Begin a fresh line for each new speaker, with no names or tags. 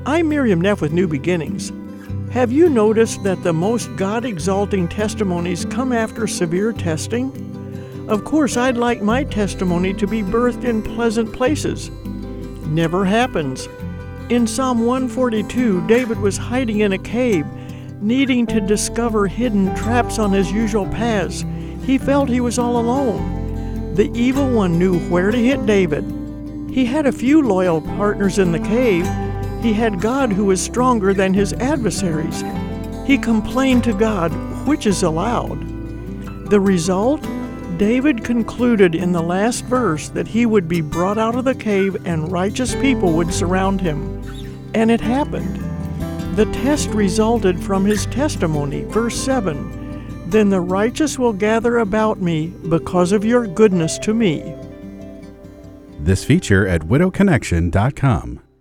I'm Miriam Neff with New Beginnings. Have you noticed that the most God-exalting testimonies come after severe testing? Of course, I'd like my testimony to be birthed in pleasant places. Never happens. In Psalm 142, David was hiding in a cave, needing to discover hidden traps on his usual paths. He felt he was all alone. The evil one knew where to hit David. He had a few loyal partners in the cave. He had God who was stronger than his adversaries. He complained to God, which is allowed. The result? David concluded in the last verse that he would be brought out of the cave and righteous people would surround him. And it happened. The test resulted from his testimony. Verse 7, "Then the righteous will gather about me because of your goodness to me."
This feature at widowconnection.com.